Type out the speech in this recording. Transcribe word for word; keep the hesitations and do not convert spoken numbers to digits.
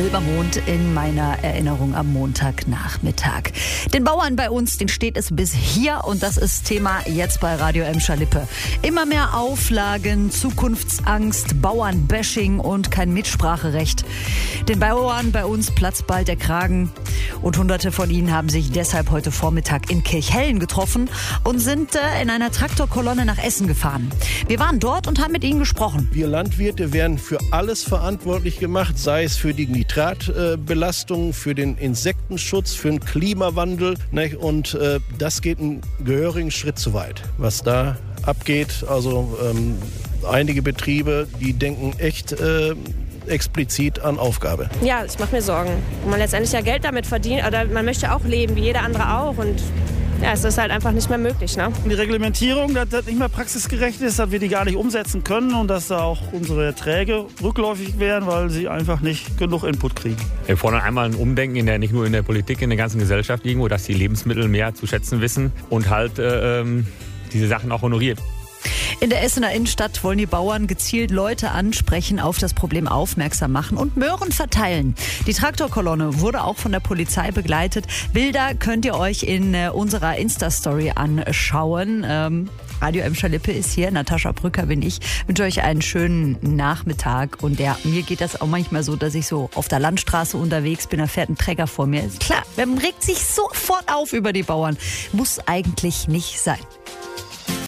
Silbermond in meiner Erinnerung am Montagnachmittag. Den Bauern bei uns, den steht es bis hier und das ist Thema jetzt bei Radio Emscher Lippe. Immer mehr Auflagen, Zukunftsangst, Bauernbashing und kein Mitspracherecht. Den Bauern bei uns platzt bald der Kragen und Hunderte von ihnen haben sich deshalb heute Vormittag in Kirchhellen getroffen und sind äh, in einer Traktorkolonne nach Essen gefahren. Wir waren dort und haben mit ihnen gesprochen. Wir Landwirte werden für alles verantwortlich gemacht, sei es für die Nitratbelastung, für den Insektenschutz, für den Klimawandel. Ne? Und äh, das geht einen gehörigen Schritt zu weit, was da abgeht. Also ähm, einige Betriebe, die denken echt äh, explizit an Aufgabe. Ja, ich mache mir Sorgen. Man letztendlich ja Geld damit verdient, oder man möchte auch leben, wie jeder andere auch. Und ja, es ist halt einfach nicht mehr möglich. Ne? Die Reglementierung, dass das nicht mehr praxisgerecht ist, dass wir die gar nicht umsetzen können und dass da auch unsere Erträge rückläufig wären, weil sie einfach nicht genug Input kriegen. Wir fordern einmal ein Umdenken, in der, nicht nur in der Politik, in der ganzen Gesellschaft irgendwo, dass die Lebensmittel mehr zu schätzen wissen und halt äh, diese Sachen auch honoriert. In der Essener Innenstadt wollen die Bauern gezielt Leute ansprechen, auf das Problem aufmerksam machen und Möhren verteilen. Die Traktorkolonne wurde auch von der Polizei begleitet. Bilder könnt ihr euch in äh, unserer Insta-Story anschauen. Ähm, Radio Emscher Lippe ist hier, Natascha Brücker bin ich. Ich wünsche euch einen schönen Nachmittag. Und ja, mir geht das auch manchmal so, dass ich so auf der Landstraße unterwegs bin, da fährt ein Trecker vor mir. Ist klar, man regt sich sofort auf über die Bauern. Muss eigentlich nicht sein.